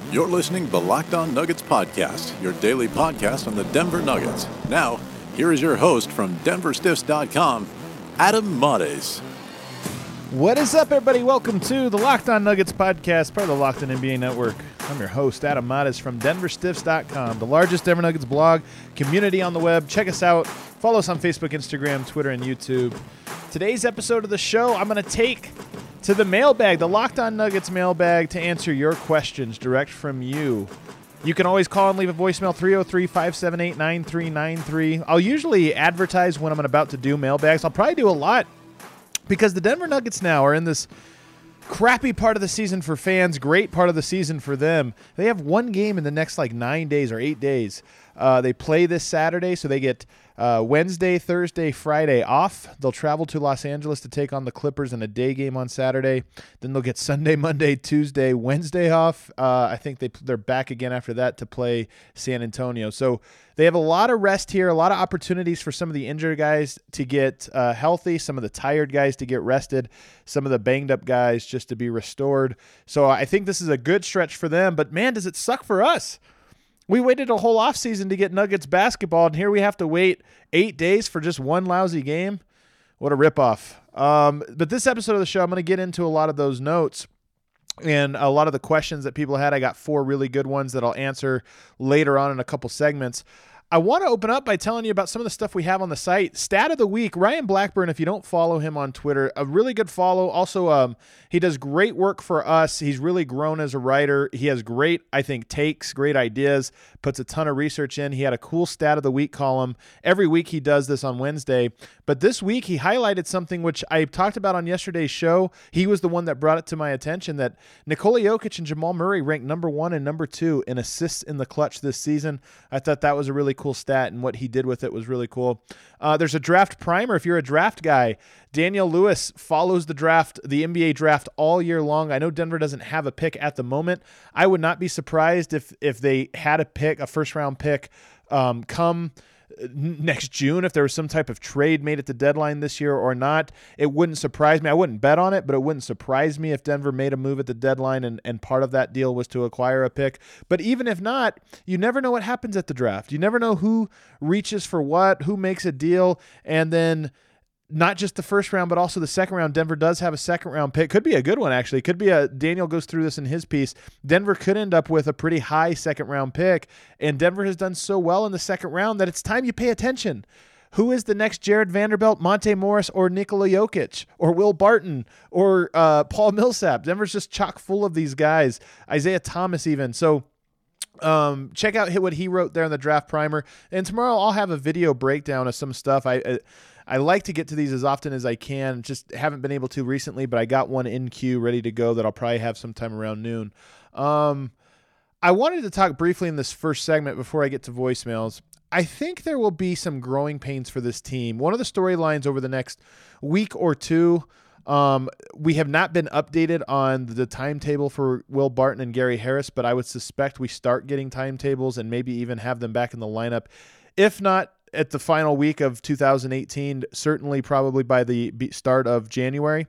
You're listening to the Locked On Nuggets podcast, your daily podcast on the Denver Nuggets. Now, here is your host from DenverStiffs.com, Adam Mares. What is up, everybody? Welcome to the Locked On Nuggets podcast, part of the Locked On NBA Network. I'm your host, Adam Mares from DenverStiffs.com, the largest Denver Nuggets blog community on the web. Check us out. Follow us on Facebook, Instagram, Twitter, and YouTube. Today's episode of the show, I'm going to take to the mailbag, the Locked On Nuggets mailbag, to answer your questions direct from you. You can always call and leave a voicemail, 303-578-9393. I'll usually advertise when I'm about to do mailbags. I'll probably do a lot because the Denver Nuggets now are in this crappy part of the season for fans, great part of the season for them. They have one game in the next 9 days or 8 days. They play this Saturday, so they get Wednesday, Thursday, Friday off. They'll travel to Los Angeles to take on the Clippers in a day game on Saturday. Then they'll get Sunday, Monday, Tuesday, Wednesday off. I think they're back again after that to play San Antonio. So they have a lot of rest here, a lot of opportunities for some of the injured guys to get healthy, some of the tired guys to get rested, some of the banged up guys just to be restored. So I think this is a good stretch for them. But, man, does it suck for us. We waited a whole offseason to get Nuggets basketball, and here we have to wait 8 days for just one lousy game. What a ripoff. But this episode of the show, I'm going to get into a lot of those notes and a lot of the questions that people had. I got 4 really good ones that I'll answer later on in a couple segments. I want to open up by telling you about some of the stuff we have on the site. Stat of the week, Ryan Blackburn, if you don't follow him on Twitter, a really good follow. Also, he does great work for us. He's really grown as a writer. He has great, I think, takes, great ideas, puts a ton of research in. He had a cool Stat of the Week column. Every week he does this on Wednesday. But this week he highlighted something which I talked about on yesterday's show. He was the one that brought it to my attention that Nikola Jokic and Jamal Murray ranked number 1 and number 2 in assists in the clutch this season. I thought that was a really cool stat, and what he did with it was really cool. There's a draft primer. If you're a draft guy, Daniel Lewis follows the draft, the NBA draft all year long. I know Denver doesn't have a pick at the moment. I would not be surprised if they had a pick, a first-round pick, come next June, if there was some type of trade made at the deadline this year or not. It wouldn't surprise me. I wouldn't bet on it, but it wouldn't surprise me if Denver made a move at the deadline and part of that deal was to acquire a pick. But even if not, you never know what happens at the draft. You never know who reaches for what, who makes a deal, and then not just the first round, but also the second round. Denver does have a second round pick. Could be a good one, actually. Could be Daniel goes through this in his piece. Denver could end up with a pretty high second round pick, and Denver has done so well in the second round that it's time you pay attention. Who is the next Jared Vanderbilt, Monte Morris, or Nikola Jokic, or Will Barton, or Paul Millsap? Denver's just chock full of these guys. Isaiah Thomas even. So check out what he wrote there in the draft primer. And tomorrow I'll have a video breakdown of some stuff. I like to get to these as often as I can. Just haven't been able to recently, but I got one in queue ready to go that I'll probably have sometime around noon. I wanted to talk briefly in this first segment before I get to voicemails. I think there will be some growing pains for this team. One of the storylines over the next week or two, we have not been updated on the timetable for Will Barton and Gary Harris, but I would suspect we start getting timetables and maybe even have them back in the lineup. If not at the final week of 2018, certainly probably by the start of January.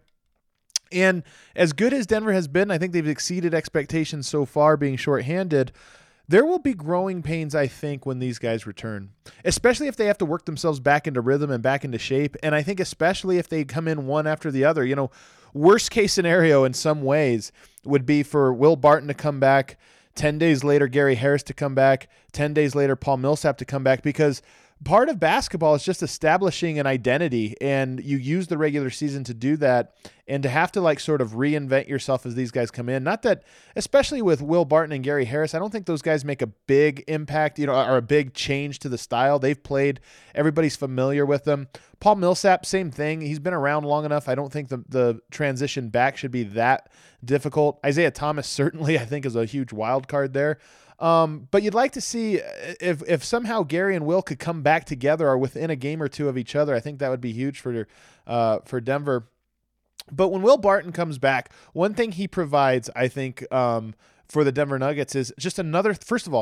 And as good as Denver has been, I think they've exceeded expectations so far being shorthanded. There will be growing pains, I think, when these guys return, especially if they have to work themselves back into rhythm and back into shape. And I think especially if they come in one after the other, worst case scenario in some ways would be for Will Barton to come back, 10 days later, Gary Harris to come back, 10 days later, Paul Millsap to come back, because part of basketball is just establishing an identity, and you use the regular season to do that, and to have to sort of reinvent yourself as these guys come in. Not that, especially with Will Barton and Gary Harris, I don't think those guys make a big impact, or a big change to the style. They've played. Everybody's familiar with them. Paul Millsap, same thing. He's been around long enough. I don't think the transition back should be that difficult. Isaiah Thomas certainly, I think, is a huge wild card there. But you'd like to see if somehow Gary and Will could come back together or within a game or two of each other. I think that would be huge for Denver. But when Will Barton comes back, one thing he provides, I think, for the Denver Nuggets is just another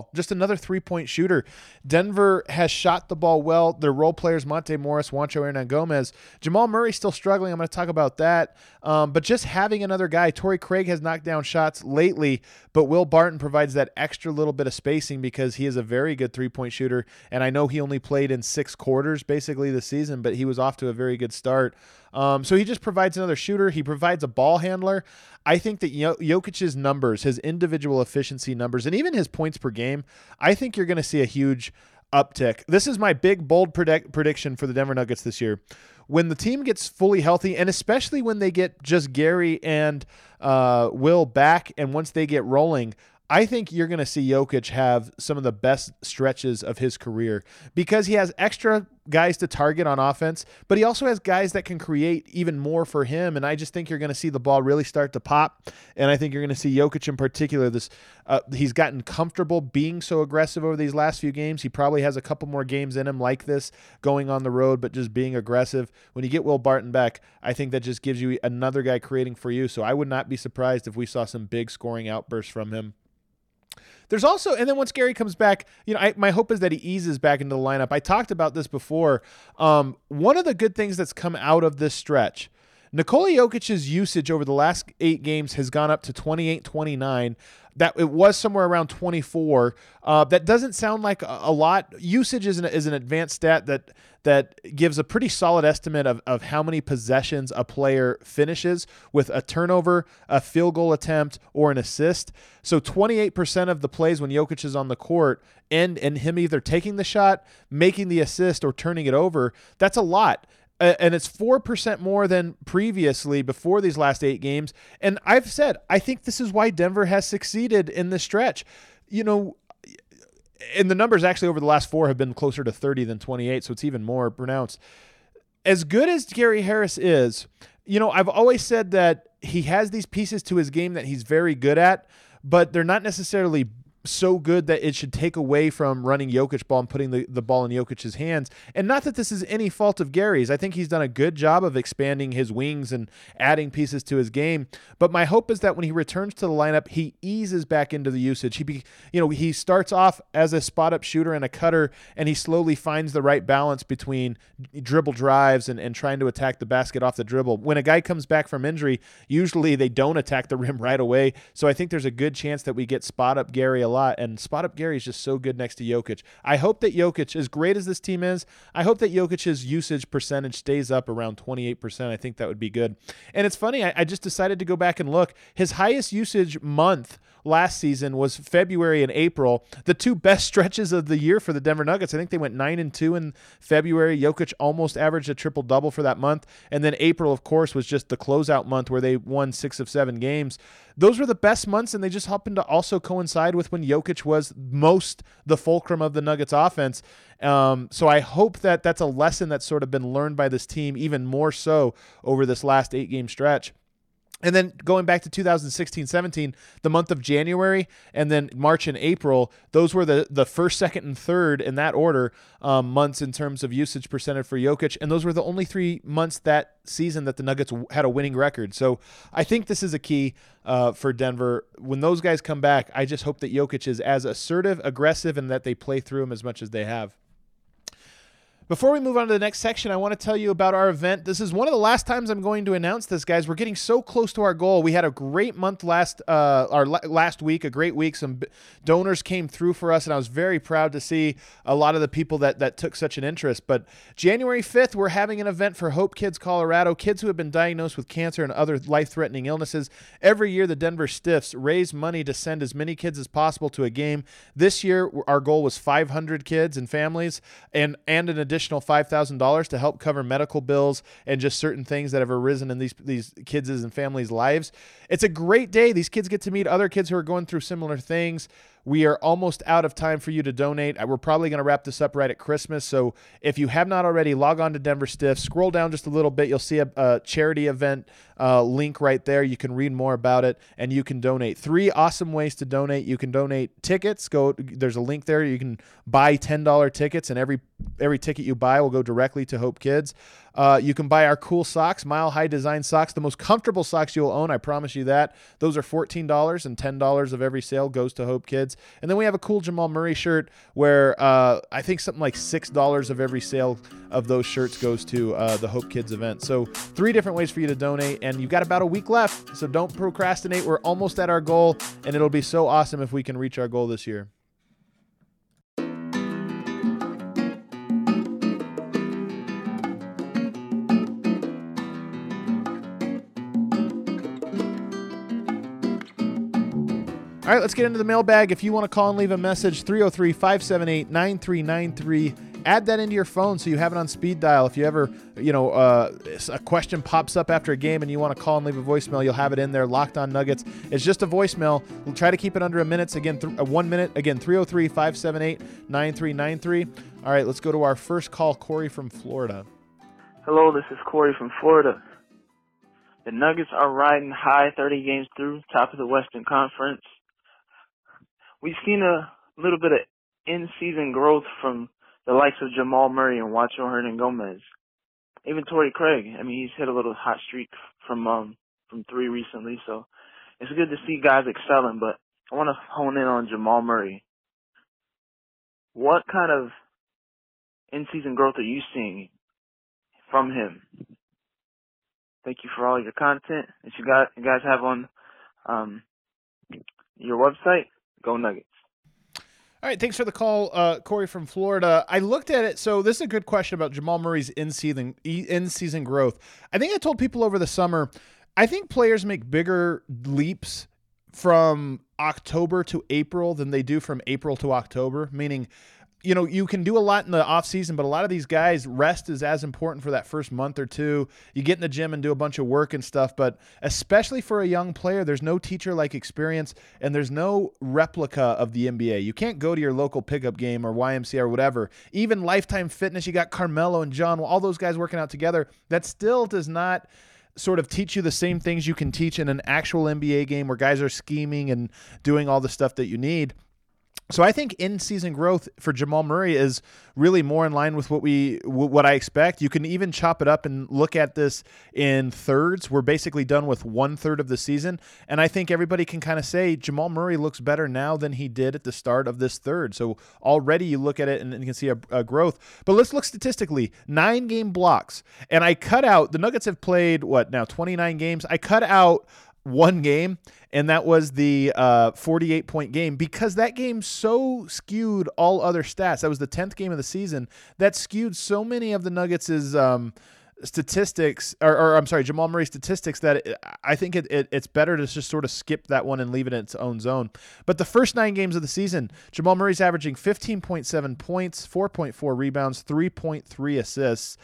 3-point shooter. Denver has shot the ball well. Their role players, Monte Morris, Juancho Hernangomez. Jamal Murray still struggling. I'm going to talk about that. But just having another guy, Torrey Craig has knocked down shots lately, but Will Barton provides that extra little bit of spacing because he is a very good 3-point shooter. And I know he only played in 6 quarters basically this season, but he was off to a very good start. So he just provides another shooter. He provides a ball handler. I think that Jokic's numbers, his individual efficiency numbers, and even his points per game, I think you're going to see a huge uptick. This is my big, bold prediction for the Denver Nuggets this year. When the team gets fully healthy, and especially when they get just Gary and Will back, and once they get rolling, I think you're going to see Jokic have some of the best stretches of his career because he has extra guys to target on offense, but he also has guys that can create even more for him. And I just think you're going to see the ball really start to pop. And I think you're going to see Jokic in particular. He's gotten comfortable being so aggressive over these last few games. He probably has a couple more games in him like this going on the road, but just being aggressive. When you get Will Barton back, I think that just gives you another guy creating for you. So I would not be surprised if we saw some big scoring outbursts from him. There's also, and then once Gary comes back, my hope is that he eases back into the lineup. I talked about this before. One of the good things that's come out of this stretch, Nikola Jokic's usage over the last 8 games has gone up to 28-29. That it was somewhere around 24. That doesn't sound like a lot. Usage is an advanced stat that gives a pretty solid estimate of how many possessions a player finishes with a turnover, a field goal attempt, or an assist. So 28% of the plays when Jokic is on the court end in him either taking the shot, making the assist, or turning it over. That's a lot. And it's 4% more than previously before these last 8 games. And I've said, I think this is why Denver has succeeded in this stretch. And the numbers actually over the last 4 have been closer to 30 than 28, so it's even more pronounced. As good as Gary Harris is, I've always said that he has these pieces to his game that he's very good at, but they're not necessarily so good that it should take away from running Jokic ball and putting the ball in Jokic's hands. And not that this is any fault of Gary's. I think he's done a good job of expanding his wings and adding pieces to his game. But my hope is that when he returns to the lineup, he eases back into the usage. He starts off as a spot-up shooter and a cutter, and he slowly finds the right balance between dribble drives and trying to attack the basket off the dribble. When a guy comes back from injury, usually they don't attack the rim right away. So I think there's a good chance that we get spot-up Gary a lot, and spot-up Gary is just so good next to Jokic. I hope that Jokic, as great as this team is, I hope that Jokic's usage percentage stays up around 28%. I think that would be good. And it's funny, I just decided to go back and look. His highest usage month last season was February and April, the 2 best stretches of the year for the Denver Nuggets. I think they went 9-2 in February. Jokic almost averaged a triple-double for that month. And then April, of course, was just the closeout month where they won 6 of 7 games. Those were the best months, and they just happened to also coincide with when Jokic was most the fulcrum of the Nuggets offense. So I hope that that's a lesson that's sort of been learned by this team even more so over this last 8-game stretch. And then going back to 2016-17, the month of January and then March and April, those were the first, second, and third in that order months in terms of usage percentage for Jokic. And those were the only 3 months that season that the Nuggets had a winning record. So I think this is a key for Denver. When those guys come back, I just hope that Jokic is as assertive, aggressive, and that they play through him as much as they have. Before we move on to the next section, I want to tell you about our event. This is one of the last times I'm going to announce this, guys. We're getting so close to our goal. We had a great month last week, a great week. Some donors came through for us, and I was very proud to see a lot of the people that took such an interest. But January 5th, we're having an event for Hope Kids Colorado, kids who have been diagnosed with cancer and other life-threatening illnesses. Every year, the Denver Stiffs raise money to send as many kids as possible to a game. This year, our goal was 500 kids and families, and an additional $5,000 to help cover medical bills and just certain things that have arisen in these kids' and families' lives. It's a great day. These kids get to meet other kids who are going through similar things. We are almost out of time for you to donate. We're probably going to wrap this up right at Christmas. So if you have not already, log on to Denver Stiff. Scroll down just a little bit. You'll see a charity event link right there. You can read more about it, and you can donate. 3 awesome ways to donate. You can donate tickets. There's a link there. You can buy $10 tickets, and every ticket you buy will go directly to Hope Kids. You can buy our cool socks, Mile High Design socks, the most comfortable socks you'll own. I promise you that. Those are $14, and $10 of every sale goes to Hope Kids. And then we have a cool Jamal Murray shirt where I think something like $6 of every sale of those shirts goes to the Hope Kids event. So 3 different ways for you to donate, and you've got about a week left, so don't procrastinate. We're almost at our goal, and it'll be so awesome if we can reach our goal this year. All right, let's get into the mailbag. If you want to call and leave a message, 303-578-9393. Add that into your phone so you have it on speed dial. If you ever, a question pops up after a game and you want to call and leave a voicemail, you'll have it in there. Locked On Nuggets. It's just a voicemail. We'll try to keep it under a minute. Again, 1 minute. Again, 303-578-9393. All right, let's go to our first call. Corey from Florida. Hello, this is Corey from Florida. The Nuggets are riding high 30 games through, top of the Western Conference. We've seen a little bit of in-season growth from the likes of Jamal Murray and Juancho Hernangomez. Even Torrey Craig. I mean, he's hit a little hot streak from 3 recently, so it's good to see guys excelling, but I want to hone in on Jamal Murray. What kind of in-season growth are you seeing from him? Thank you for all your content that you guys have on your website. Go Nuggets. All right, thanks for the call, Corey from Florida. I looked at it. So this is a good question about Jamal Murray's in-season growth. I think I told people over the summer, I think players make bigger leaps from October to April than they do from April to October, meaning you can do a lot in the offseason, but a lot of these guys, rest is as important for that first month or two. You get in the gym and do a bunch of work and stuff, but especially for a young player, there's no teacher-like experience, and there's no replica of the NBA. You can't go to your local pickup game or YMCA or whatever. Even Lifetime Fitness, you got Carmelo and John, all those guys working out together. That still does not sort of teach you the same things you can teach in an actual NBA game where guys are scheming and doing all the stuff that you need. So I think in-season growth for Jamal Murray is really more in line with what I expect. You can even chop it up and look at this in thirds. We're basically done with 1/3 of the season, and I think everybody can kind of say Jamal Murray looks better now than he did at the start of this third. So already you look at it and you can see a growth. But let's look statistically. 9-game blocks, and I cut out – the Nuggets have played, 29 games? I cut out one game, and that was the 48-point game, because that game so skewed all other stats. That was the 10th game of the season. That skewed so many of the Nuggets' statistics, Jamal Murray's statistics, that I think it's better to just sort of skip that one and leave it in its own zone. But the first 9 games of the season, Jamal Murray's averaging 15.7 points, 4.4 rebounds, 3.3 assists,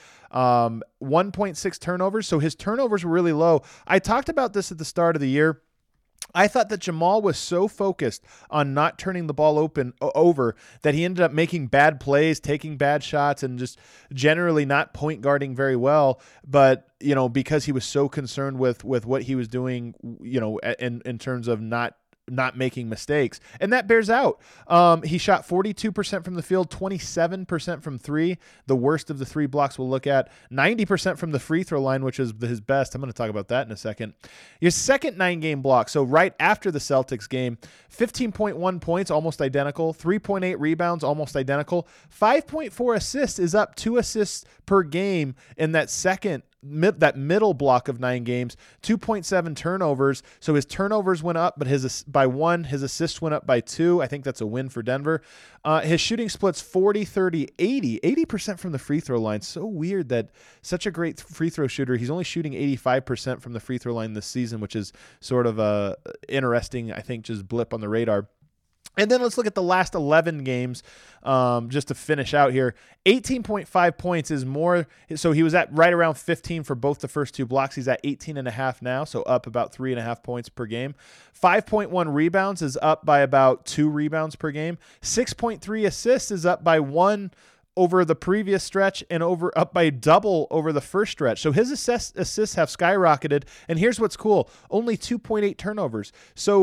1.6 turnovers. So his turnovers were really low. I talked about this at the start of the year. I thought that Jamal was so focused on not turning the ball over that he ended up making bad plays, taking bad shots, and just generally not point guarding very well. But, because he was so concerned with what he was doing, in terms of not making mistakes. And that bears out. He shot 42% from the field, 27% from 3, the worst of the 3 blocks we'll look at, 90% from the free throw line, which is his best. I'm going to talk about that in a second. His second 9-game block, so right after the Celtics game, 15.1 points, almost identical, 3.8 rebounds, almost identical, 5.4 assists, is up 2 assists per game in that middle block of 9 games, 2.7 turnovers. So his turnovers went up, but by 1, his assists went up by 2. I think that's a win for Denver. His shooting splits 40, 30, 80% from the free throw line. So weird that such a great free throw shooter, he's only shooting 85% from the free throw line this season, which is sort of a interesting, I think, just blip on the radar. And then let's look at the last 11 games, just to finish out here. 18.5 points is more. So he was at right around 15 for both the first 2 blocks. He's at 18.5 now, so up about 3.5 points per game. 5.1 rebounds is up by about 2 rebounds per game. 6.3 assists is up by 1 over the previous stretch and up by double over the first stretch. So his assists have skyrocketed. And here's what's cool. Only 2.8 turnovers. So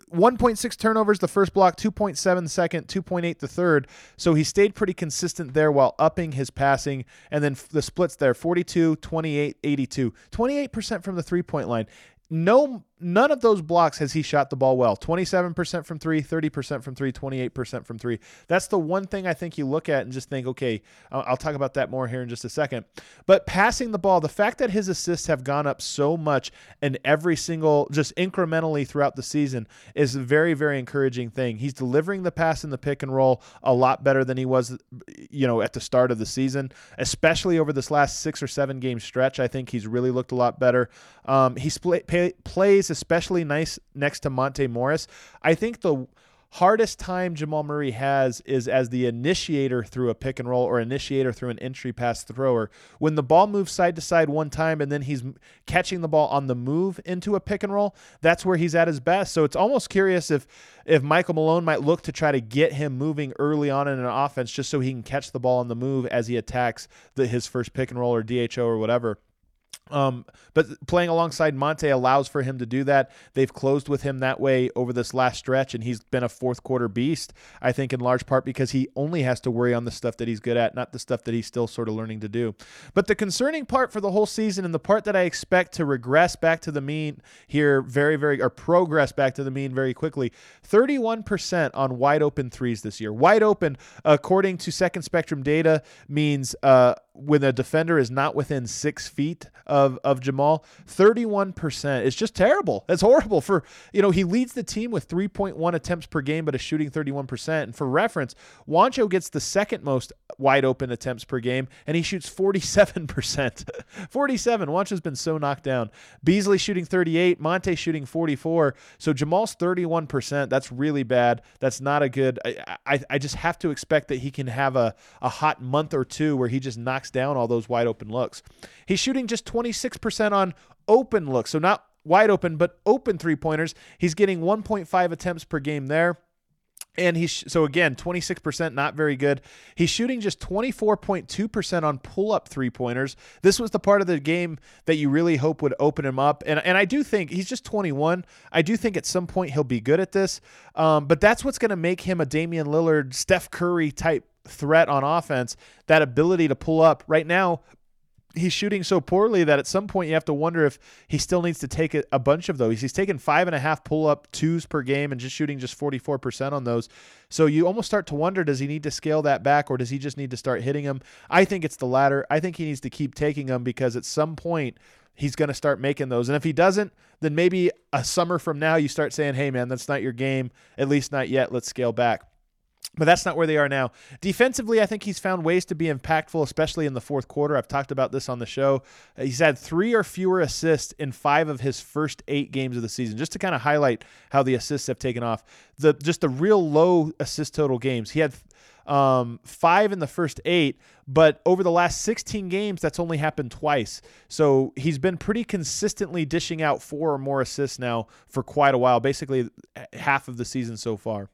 1.6 turnovers the first block, 2.7 the second, 2.8 the third. So he stayed pretty consistent there while upping his passing. And then the splits there, 42, 28, 82. 28% from the three-point line. None of those blocks has he shot the ball well. 27% from three, 30% from three, 28% from three. That's the one thing I think you look at and just think, okay, I'll talk about that more here in just a second. But passing the ball, the fact that his assists have gone up so much and every single, just incrementally throughout the season is a very, very encouraging thing. He's delivering the pass in the pick and roll a lot better than he was, at the start of the season, especially over this last 6 or 7 game stretch. I think he's really looked a lot better. He plays especially nice next to Monte Morris. I think the hardest time Jamal Murray has is as the initiator through a pick and roll or initiator through an entry pass thrower. When the ball moves side to side one time and then he's catching the ball on the move into a pick and roll, that's where he's at his best. So it's almost curious if Michael Malone might look to try to get him moving early on in an offense just so he can catch the ball on the move as he attacks his first pick and roll or DHO or whatever. But playing alongside Monte allows for him to do that. They've closed with him that way over this last stretch, and he's been a fourth quarter beast, I think, in large part because he only has to worry on the stuff that he's good at, not the stuff that he's still sort of learning to do. But the concerning part for the whole season and the part that I expect to regress back to the mean here progress back to the mean very quickly, 31% on wide open threes this year. Wide open, according to Second Spectrum data, means when a defender is not within 6 feet of Jamal, 31%. It's just terrible. That's horrible for, he leads the team with 3.1 attempts per game, but is shooting 31%. And for reference, Juancho gets the second most wide open attempts per game, and he shoots 47%. 47. Juancho's been so knocked down. Beasley shooting 38, Monte shooting 44. So Jamal's 31%. That's really bad. That's not a good, I just have to expect that he can have a hot month or two where he just knocks down all those wide open looks. He's shooting just 26% on open looks. So not wide open, but open three-pointers. He's getting 1.5 attempts per game there. And so again, 26%, not very good. He's shooting just 24.2% on pull-up three-pointers. This was the part of the game that you really hope would open him up. And I do think he's just 21. I do think at some point he'll be good at this. But that's what's going to make him a Damian Lillard, Steph Curry type threat on offense, that ability to pull up. Right now, he's shooting so poorly that at some point you have to wonder if he still needs to take a bunch of those. He's taking 5.5 pull-up twos per game and just shooting just 44% on those. So you almost start to wonder, does he need to scale that back or does he just need to start hitting them? I think it's the latter. I think he needs to keep taking them because at some point he's going to start making those. And if he doesn't, then maybe a summer from now you start saying, hey, man, that's not your game, at least not yet. Let's scale back. But that's not where they are now. Defensively, I think he's found ways to be impactful, especially in the fourth quarter. I've talked about this on the show. He's had 3 or fewer assists in 5 of his first 8 games of the season, just to kind of highlight how the assists have taken off. Just the real low assist total games. He had 5 in the first 8, but over the last 16 games, that's only happened twice. So he's been pretty consistently dishing out 4 or more assists now for quite a while, basically half of the season so far.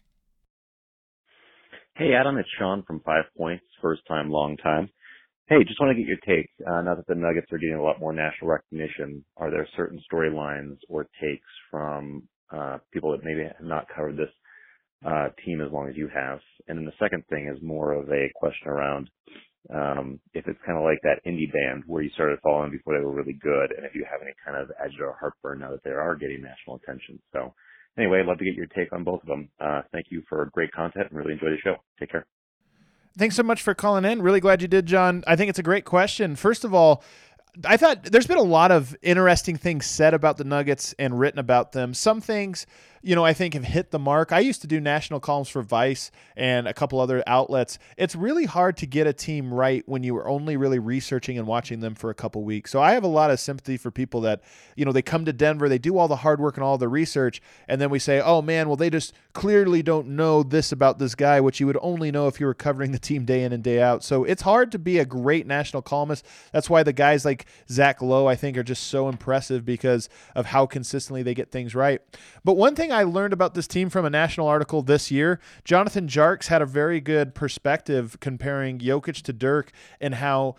Hey, Adam, it's Sean from 5 Points, first time, long time. Hey, just want to get your take. Now that the Nuggets are getting a lot more national recognition, are there certain storylines or takes from people that maybe have not covered this team as long as you have? And then the second thing is more of a question around if it's kind of like that indie band where you started following before they were really good, and if you have any kind of agita or heartburn now that they are getting national attention. So anyway, I'd love to get your take on both of them. Thank you for great content and really enjoy the show. Take care. Thanks so much for calling in. Really glad you did, John. I think it's a great question. First of all, I thought there's been a lot of interesting things said about the Nuggets and written about them. Some things, I think have hit the mark. I used to do national columns for Vice and a couple other outlets. It's really hard to get a team right when you were only really researching and watching them for a couple weeks. So I have a lot of sympathy for people that, they come to Denver, they do all the hard work and all the research, and then we say, oh man, well, they just clearly don't know this about this guy, which you would only know if you were covering the team day in and day out. So it's hard to be a great national columnist. That's why the guys like Zach Lowe, I think, are just so impressive because of how consistently they get things right. But one thing I learned about this team from a national article this year, Jonathan Jarks had a very good perspective comparing Jokic to Dirk and how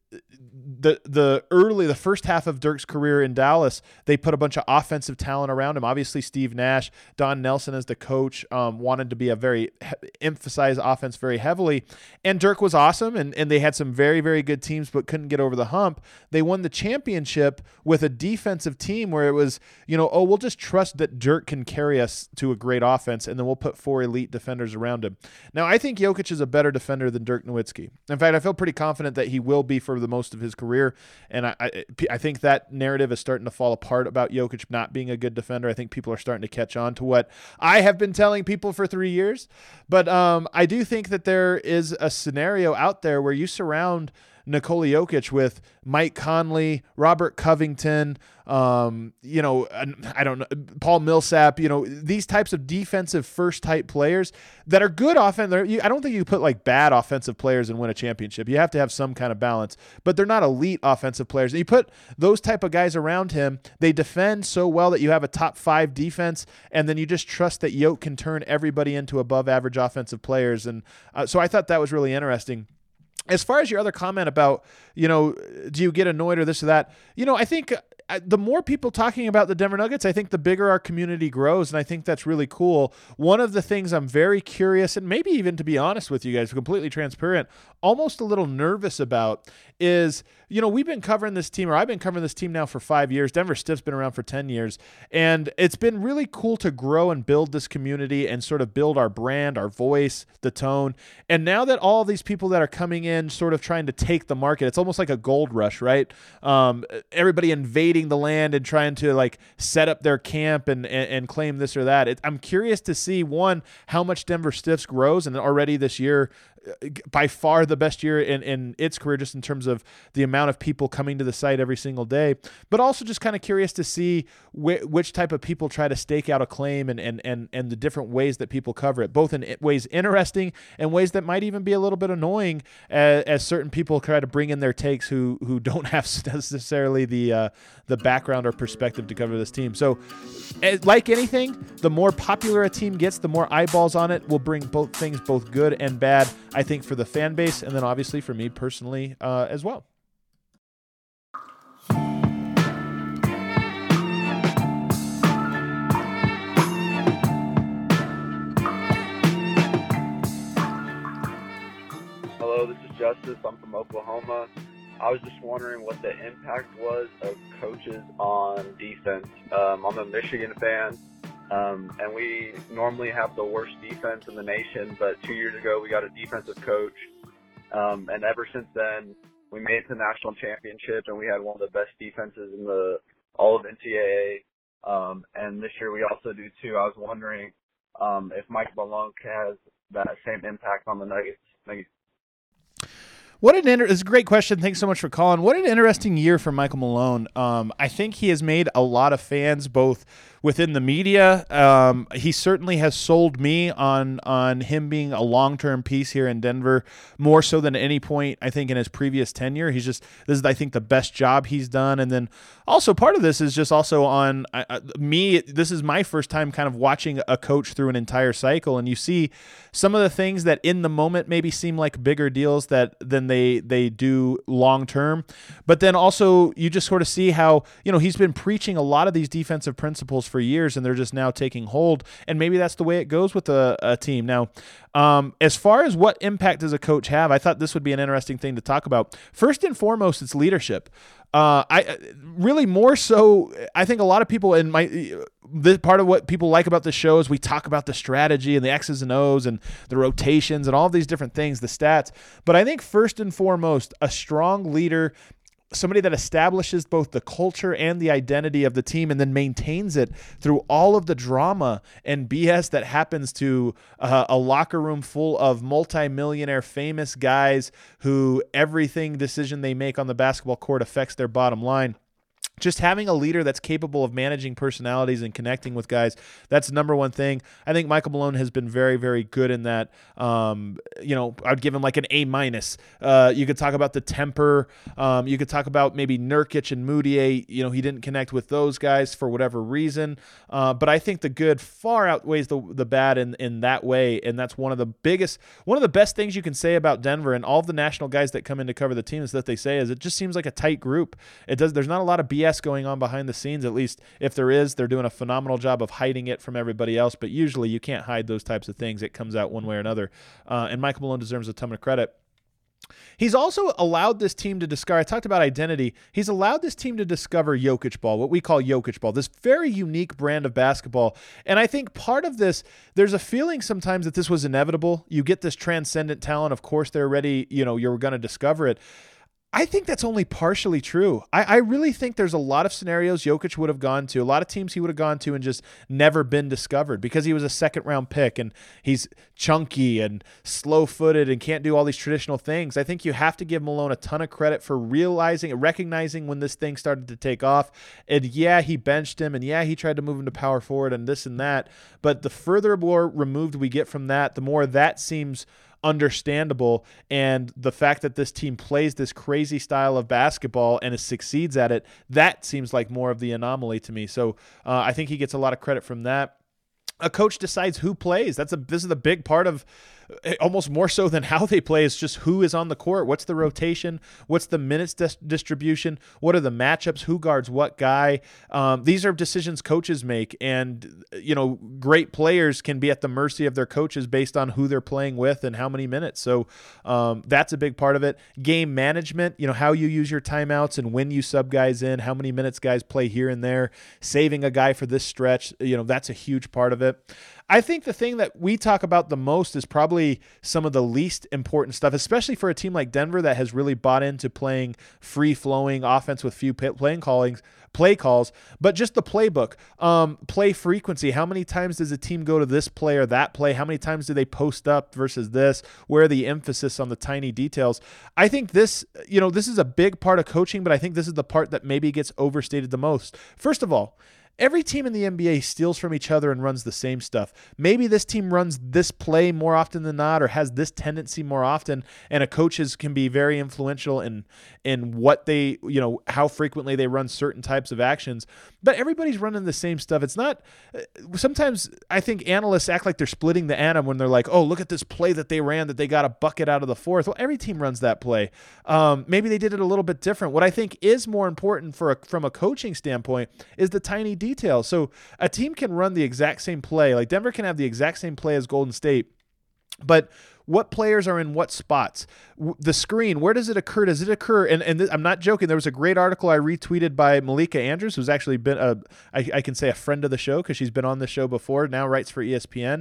the first half of Dirk's career in Dallas, they put a bunch of offensive talent around him. Obviously, Steve Nash, Don Nelson as the coach, wanted to be emphasize offense very heavily. And Dirk was awesome, and they had some very, very good teams, but couldn't get over the hump. They won the championship with a defensive team where it was, we'll just trust that Dirk can carry us to a great offense, and then we'll put 4 elite defenders around him. Now, I think Jokic is a better defender than Dirk Nowitzki. In fact, I feel pretty confident that he will be for the most of his career, and I think that narrative is starting to fall apart about Jokic not being a good defender. I think people are starting to catch on to what I have been telling people for 3 years, but I do think that there is a scenario out there where you surround Nikola Jokic with Mike Conley, Robert Covington, I don't know, Paul Millsap, these types of defensive first type players that are good offense. I don't think you put like bad offensive players and win a championship. You have to have some kind of balance, but they're not elite offensive players. You put those type of guys around him, they defend so well that you have a top 5 defense, and then you just trust that Jokic can turn everybody into above average offensive players. And so I thought that was really interesting. As far as your other comment about, do you get annoyed or this or that? I think the more people talking about the Denver Nuggets, I think the bigger our community grows, and I think that's really cool. One of the things I'm very curious, and maybe even to be honest with you guys, completely transparent, almost a little nervous about is, we've been covering this team, or I've been covering this team now for 5 years. Denver Stiff's been around for 10 years, and it's been really cool to grow and build this community and sort of build our brand, our voice, the tone. And now that all these people that are coming in sort of trying to take the market, it's almost like a gold rush, right? Everybody invading the land and trying to like set up their camp and claim this or that. I'm curious to see, one, how much Denver Stiffs grows, and already this year, by far the best year in its career, just in terms of the amount of people coming to the site every single day, but also just kind of curious to see which type of people try to stake out a claim and the different ways that people cover it, both in ways interesting and ways that might even be a little bit annoying as certain people try to bring in their takes who don't have necessarily the background or perspective to cover this team. So like anything, the more popular a team gets, the more eyeballs on it will bring both things, both good and bad, I think, for the fan base, and then obviously for me personally as well. Hello, this is Justice. I'm from Oklahoma. I was just wondering what the impact was of coaches on defense. I'm a Michigan fan, and we normally have the worst defense in the nation, but 2 years ago we got a defensive coach, and ever since then we made it to the national championship, and we had one of the best defenses in all of NCAA, and this year we also do too. I was wondering if Mike Malone has that same impact on the Nuggets. It's a great question. Thanks so much for calling. What an interesting year for Michael Malone. I think he has made a lot of fans, both within the media. He certainly has sold me on him being a long-term piece here in Denver, more so than at any point, I think, in his previous tenure. This is, I think, the best job he's done. And then also part of this is just also on me. This is my first time kind of watching a coach through an entire cycle. And you see some of the things that in the moment maybe seem like bigger deals than they do long-term. But then also you just sort of see how, he's been preaching a lot of these defensive principles for years, and they're just now taking hold. And maybe that's the way it goes with a team. Now, as far as what impact does a coach have, I thought this would be an interesting thing to talk about. First and foremost, it's leadership. I really more so, I think a lot of people this part of what people like about the show is we talk about the strategy and the X's and O's and the rotations and all of these different things, the stats. But I think first and foremost, a strong leader, somebody that establishes both the culture and the identity of the team and then maintains it through all of the drama and BS that happens to a locker room full of multimillionaire famous guys who everything decision they make on the basketball court affects their bottom line. just having a leader that's capable of managing personalities and connecting with guys, that's the number one thing. I think Michael Malone has been very, very good in that. I'd give him like an A-. You could talk about the temper. You could talk about maybe Nurkic and Moutier. He didn't connect with those guys for whatever reason. But I think the good far outweighs the bad in that way. And that's one of the best things you can say about Denver, and all of the national guys that come in to cover the team is that they say is it just seems like a tight group. There's not a lot of BS going on behind the scenes. At least if there is, they're doing a phenomenal job of hiding it from everybody else. But usually you can't hide those types of things. It comes out one way or another. And Michael Malone deserves a ton of credit. He's also allowed this team to discover, I talked about identity, he's allowed this team to discover Jokic ball, what we call Jokic ball, this very unique brand of basketball. And I think part of this, there's a feeling sometimes that this was inevitable. You get this transcendent talent, of course they're ready, you're going to discover it. I think that's only partially true. I really think there's a lot of scenarios Jokic would have gone to, a lot of teams he would have gone to and just never been discovered because he was a second-round pick and he's chunky and slow-footed and can't do all these traditional things. I think you have to give Malone a ton of credit for recognizing when this thing started to take off. And yeah, he benched him, and yeah, he tried to move him to power forward and this and that. But the further more removed we get from that, the more that seems understandable. And the fact that this team plays this crazy style of basketball and succeeds at it, that seems like more of the anomaly to me. So I think he gets a lot of credit from that. A coach decides who plays. This is the big part of, almost more so than how they play, is just who is on the court. What's the rotation? What's the minutes distribution? What are the matchups? Who guards what guy? These are decisions coaches make, and great players can be at the mercy of their coaches based on who they're playing with and how many minutes. So that's a big part of it. Game management, how you use your timeouts and when you sub guys in, how many minutes guys play here and there, saving a guy for this stretch, that's a huge part of it. I think the thing that we talk about the most is probably some of the least important stuff, especially for a team like Denver that has really bought into playing free-flowing offense with few play calls, but just the playbook, play frequency. How many times does a team go to this play or that play? How many times do they post up versus this? Where are the emphasis on the tiny details? I think this is a big part of coaching, but I think this is the part that maybe gets overstated the most. First of all, every team in the NBA steals from each other and runs the same stuff. Maybe this team runs this play more often than not, or has this tendency more often, and a coaches can be very influential in what they, how frequently they run certain types of actions. But everybody's running the same stuff. It's not, sometimes I think analysts act like they're splitting the atom when they're like, oh, look at this play that they ran that they got a bucket out of the fourth. Well, every team runs that play. Maybe they did it a little bit different. What I think is more important from a coaching standpoint is the tiny details. So a team can run the exact same play. Like Denver can have the exact same play as Golden State, but what players are in what spots? The screen, where does it occur? Does it occur? And I'm not joking. There was a great article I retweeted by Malika Andrews, who's actually been I can say a friend of the show because she's been on the show before, now writes for ESPN.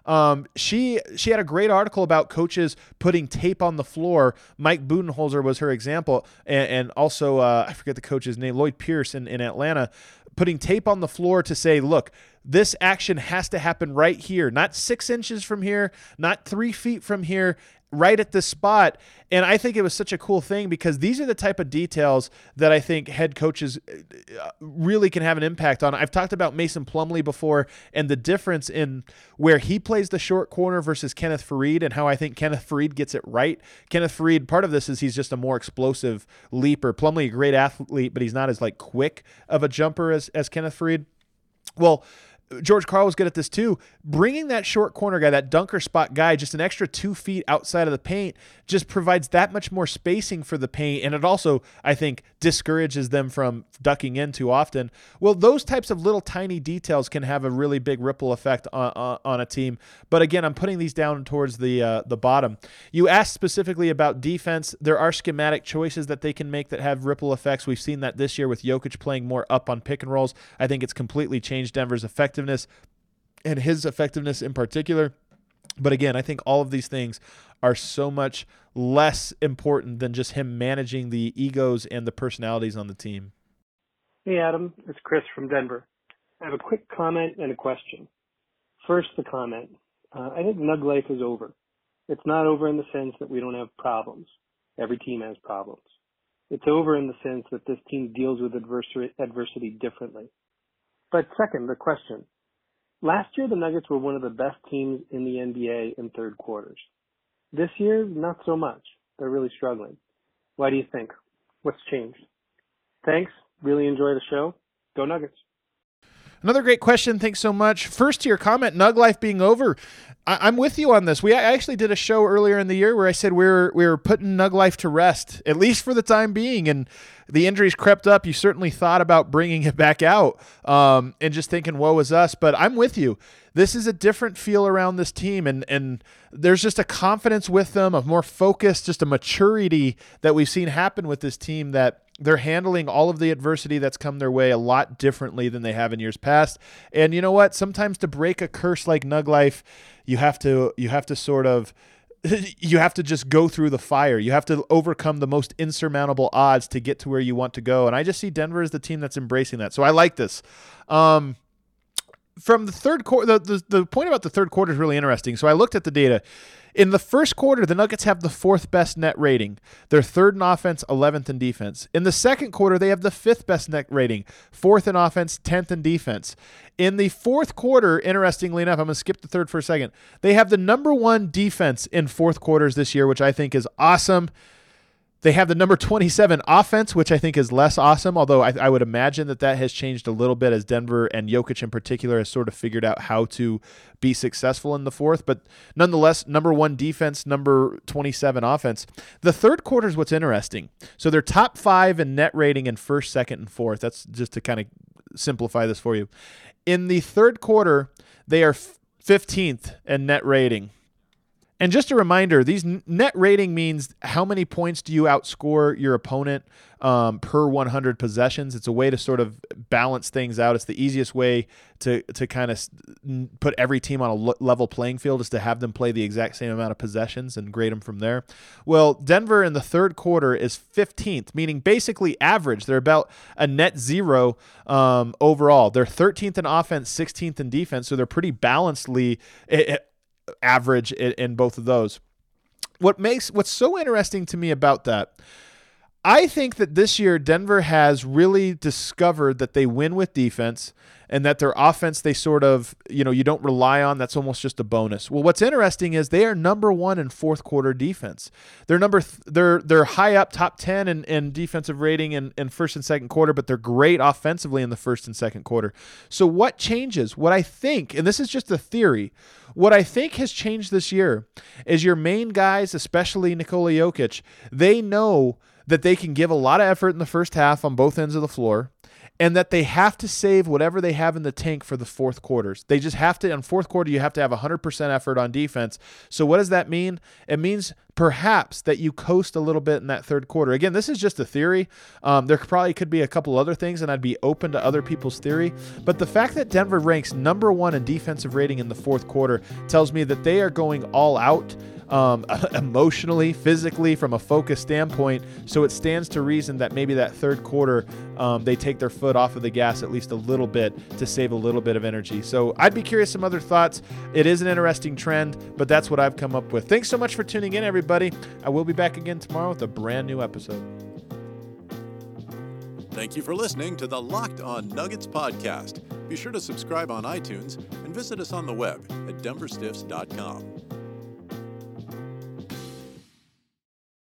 She had a great article about coaches putting tape on the floor. Mike Budenholzer was her example. And also, I forget the coach's name, Lloyd Pierce in Atlanta, putting tape on the floor to say, look, this action has to happen right here, not 6 inches from here, not 3 feet from here, right at this spot. And I think it was such a cool thing because these are the type of details that I think head coaches really can have an impact on. I've talked about Mason Plumlee before and the difference in where he plays the short corner versus Kenneth Faried and how I think Kenneth Faried gets it right. Kenneth Faried, part of this is he's just a more explosive leaper. Plumlee, a great athlete, but he's not as quick of a jumper as Kenneth Faried. Well, George Karl was good at this too. Bringing that short corner guy, that dunker spot guy, just an extra 2 feet outside of the paint just provides that much more spacing for the paint. And it also, I think, discourages them from ducking in too often. Well, those types of little tiny details can have a really big ripple effect on a team. But again, I'm putting these down towards the bottom. You asked specifically about defense. There are schematic choices that they can make that have ripple effects. We've seen that this year with Jokic playing more up on pick and rolls. I think it's completely changed Denver's effectiveness and his effectiveness in particular. But again, I think all of these things are so much less important than just him managing the egos and the personalities on the team. Hey, Adam. It's Chris from Denver. I have a quick comment and a question. First, the comment. I think Nug life is over. It's not over in the sense that we don't have problems. Every team has problems. It's over in the sense that this team deals with adversity differently. But second, the question. Last year, the Nuggets were one of the best teams in the NBA in third quarters. This year, not so much. They're really struggling. Why do you think? What's changed? Thanks. Really enjoy the show. Go Nuggets. Another great question. Thanks so much. First, to your comment, Nug Life being over. I'm with you on this. I actually did a show earlier in the year where I said we were putting Nug Life to rest, at least for the time being. And the injuries crept up. You certainly thought about bringing it back out and just thinking, woe is us. But I'm with you. This is a different feel around this team. And there's just a confidence with them, a more focus, just a maturity that we've seen happen with this team that they're handling all of the adversity that's come their way a lot differently than they have in years past. And you know what? Sometimes to break a curse like Nug Life, you have to just go through the fire. You have to overcome the most insurmountable odds to get to where you want to go. And I just see Denver as the team that's embracing that. So I like this. From the third quarter, the point about the third quarter is really interesting. So I looked at the data. In the first quarter, the Nuggets have the fourth best net rating. They're third in offense, 11th in defense. In the second quarter, they have the fifth best net rating, fourth in offense, 10th in defense. In the fourth quarter, interestingly enough, I'm going to skip the third for a second. They have the number one defense in fourth quarters this year, which I think is awesome. They have the number 27 offense, which I think is less awesome, although I would imagine that has changed a little bit as Denver and Jokic in particular has sort of figured out how to be successful in the fourth. But nonetheless, number one defense, number 27 offense. The third quarter is what's interesting. So they're top 5 in net rating in first, second, and fourth. That's just to kind of simplify this for you. In the third quarter, they are 15th in net rating. And just a reminder, these net rating means how many points do you outscore your opponent per 100 possessions. It's a way to sort of balance things out. It's the easiest way to kind of put every team on a level playing field is to have them play the exact same amount of possessions and grade them from there. Well, Denver in the third quarter is 15th, meaning basically average. They're about a net zero overall. They're 13th in offense, 16th in defense, so they're pretty balancedly average in both of those. What's so interesting to me about that, I think that this year Denver has really discovered that they win with defense and that their offense they sort of, you don't rely on. That's almost just a bonus. Well, what's interesting is they are number one in fourth quarter defense. They're high up, top 10 in defensive rating in first and second quarter, but they're great offensively in the first and second quarter. So what changes? What I think, and this is just a theory, what I think has changed this year is your main guys, especially Nikola Jokic, they know that they can give a lot of effort in the first half on both ends of the floor, and that they have to save whatever they have in the tank for the fourth quarters. They just have to, in fourth quarter, you have to have 100% effort on defense. So what does that mean? It means perhaps that you coast a little bit in that third quarter. Again, this is just a theory. There probably could be a couple other things, and I'd be open to other people's theory. But the fact that Denver ranks number one in defensive rating in the fourth quarter tells me that they are going all out emotionally, physically, from a focus standpoint. So it stands to reason that maybe that third quarter, they take their foot off of the gas at least a little bit to save a little bit of energy. So I'd be curious some other thoughts. It is an interesting trend, but that's what I've come up with. Thanks so much for tuning in, everybody. I will be back again tomorrow with a brand new episode. Thank you for listening to the Locked On Nuggets podcast. Be sure to subscribe on iTunes and visit us on the web at denverstiffs.com.